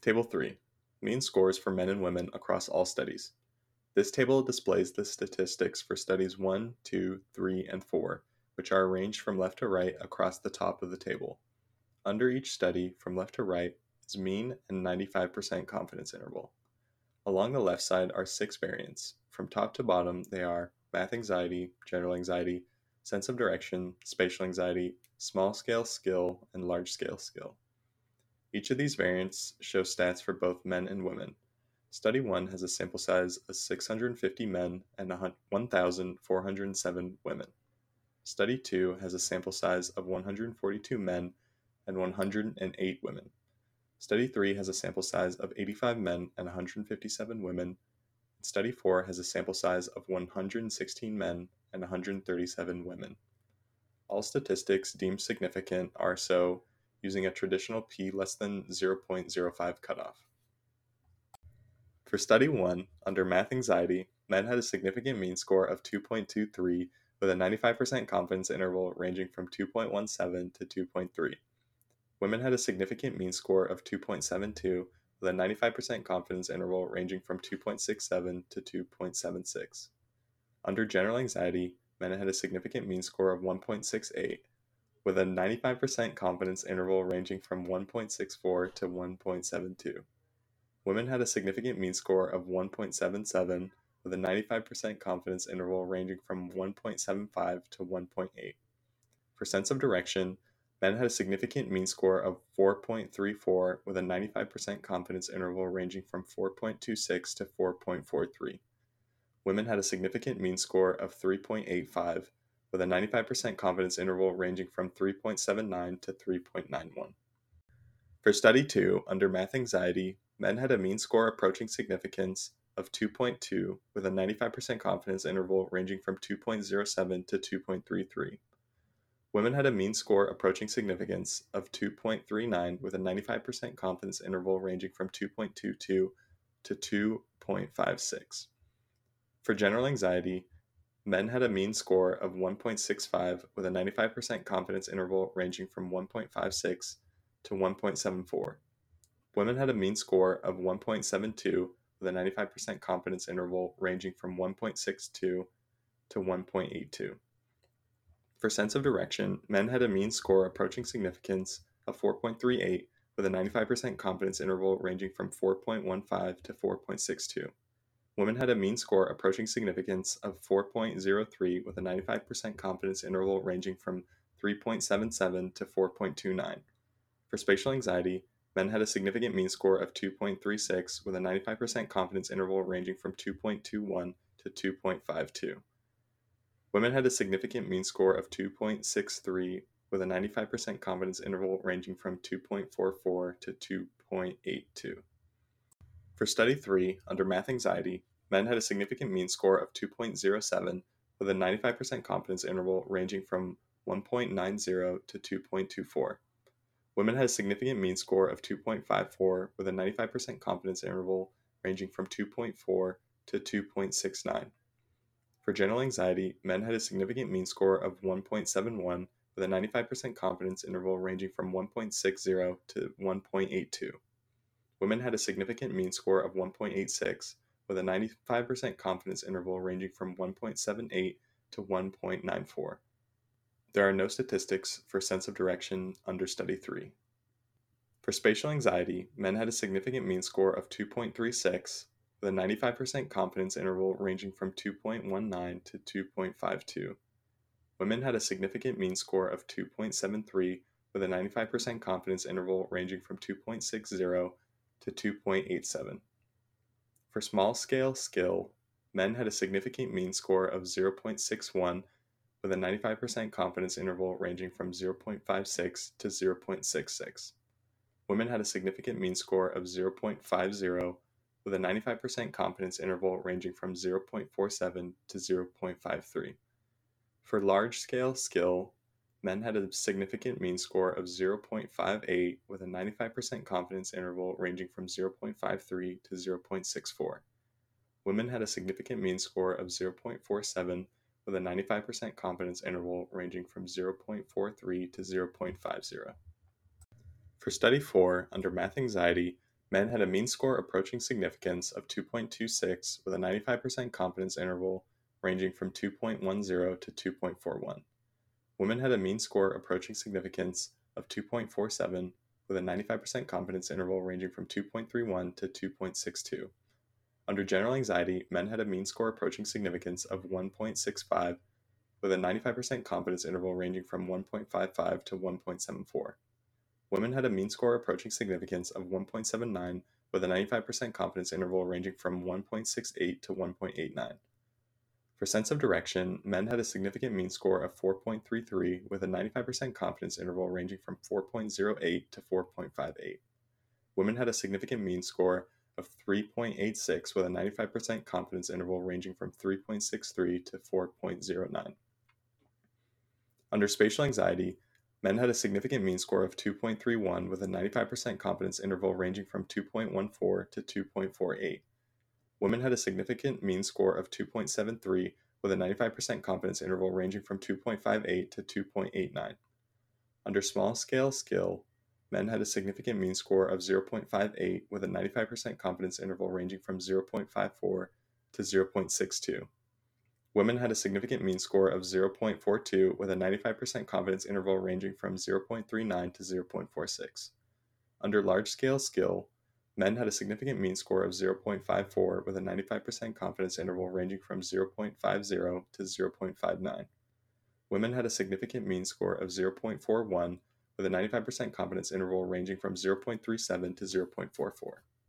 Table 3. Mean scores for men and women across all studies. This table displays the statistics for studies 1, 2, 3, and 4, which are arranged from left to right across the top of the table. Under each study, from left to right, is mean and 95% confidence interval. Along the left side are 6 variants. From top to bottom, they are math anxiety, general anxiety, sense of direction, spatial anxiety, small scale skill, and large scale skill. Each of these variants show stats for both men and women. Study 1 has a sample size of 650 men and 1,407 women. Study 2 has a sample size of 142 men and 108 women. Study 3 has a sample size of 85 men and 157 women. Study 4 has a sample size of 116 men and 137 women. All statistics deemed significant are so using a traditional p less than 0.05 cutoff. For Study 1, under Math Anxiety, men had a significant mean score of 2.23 with a 95% confidence interval ranging from 2.17 to 2.3. Women had a significant mean score of 2.72 with a 95% confidence interval ranging from 2.67 to 2.76. Under General Anxiety, men had a significant mean score of 1.68 with a 95% confidence interval ranging from 1.64 to 1.72. Women had a significant mean score of 1.77 with a 95% confidence interval ranging from 1.75 to 1.8. For sense of direction, men had a significant mean score of 4.34 with a 95% confidence interval ranging from 4.26 to 4.43. Women had a significant mean score of 3.85 with a 95% confidence interval ranging from 3.79 to 3.91. For Study 2, under Math Anxiety, men had a mean score approaching significance of 2.2 with a 95% confidence interval ranging from 2.07 to 2.33. Women had a mean score approaching significance of 2.39 with a 95% confidence interval ranging from 2.22 to 2.56. For General Anxiety, men had a mean score of 1.65 with a 95% confidence interval ranging from 1.56 to 1.74. Women had a mean score of 1.72 with a 95% confidence interval ranging from 1.62 to 1.82. For sense of direction, men had a mean score approaching significance of 4.38 with a 95% confidence interval ranging from 4.15 to 4.62. Women had a mean score approaching significance of 4.03 with a 95% confidence interval ranging from 3.77 to 4.29. For spatial anxiety, men had a significant mean score of 2.36 with a 95% confidence interval ranging from 2.21 to 2.52. Women had a significant mean score of 2.63 with a 95% confidence interval ranging from 2.44 to 2.82. For Study 3, under Math Anxiety, men had a significant mean score of 2.07 with a 95% confidence interval ranging from 1.90 to 2.24. Women had a significant mean score of 2.54 with a 95% confidence interval ranging from 2.4 to 2.69. For general anxiety, men had a significant mean score of 1.71 with a 95% confidence interval ranging from 1.60 to 1.82. Women had a significant mean score of 1.86 with a 95% confidence interval ranging from 1.78 to 1.94. There are no statistics for sense of direction under Study 3. For spatial anxiety, men had a significant mean score of 2.36 with a 95% confidence interval ranging from 2.19 to 2.52. Women had a significant mean score of 2.73 with a 95% confidence interval ranging from 2.60 to 2.87. For small scale skill, men had a significant mean score of 0.61 with a 95% confidence interval ranging from 0.56 to 0.66. Women had a significant mean score of 0.50 with a 95% confidence interval ranging from 0.47 to 0.53. For large scale skill, men had a significant mean score of 0.58 with a 95% confidence interval ranging from 0.53 to 0.64. Women had a significant mean score of 0.47 with a 95% confidence interval ranging from 0.43 to 0.50. For Study 4, under Math Anxiety, Men had a mean score approaching significance of 2.26 with a 95% confidence interval ranging from 2.10 to 2.41. Women had a mean score approaching significance of 2.47 with a 95% confidence interval ranging from 2.31 to 2.62. Under general anxiety, men had a mean score approaching significance of 1.65 with a 95% confidence interval ranging from 1.55 to 1.74. Women had a mean score approaching significance of 1.79 with a 95% confidence interval ranging from 1.68 to 1.89. For sense of direction, men had a significant mean score of 4.33 with a 95% confidence interval ranging from 4.08 to 4.58. Women had a significant mean score of 3.86 with a 95% confidence interval ranging from 3.63 to 4.09. Under spatial anxiety, men had a significant mean score of 2.31 with a 95% confidence interval ranging from 2.14 to 2.48. Women had a significant mean score of 2.73 with a 95% confidence interval ranging from 2.58 to 2.89. Under small scale skill, men had a significant mean score of 0.58 with a 95% confidence interval ranging from 0.54 to 0.62. Women had a significant mean score of 0.42 with a 95% confidence interval ranging from 0.39 to 0.46. Under large scale skill, men had a significant mean score of 0.54 with a 95% confidence interval ranging from 0.50 to 0.59. Women had a significant mean score of 0.41 with a 95% confidence interval ranging from 0.37 to 0.44.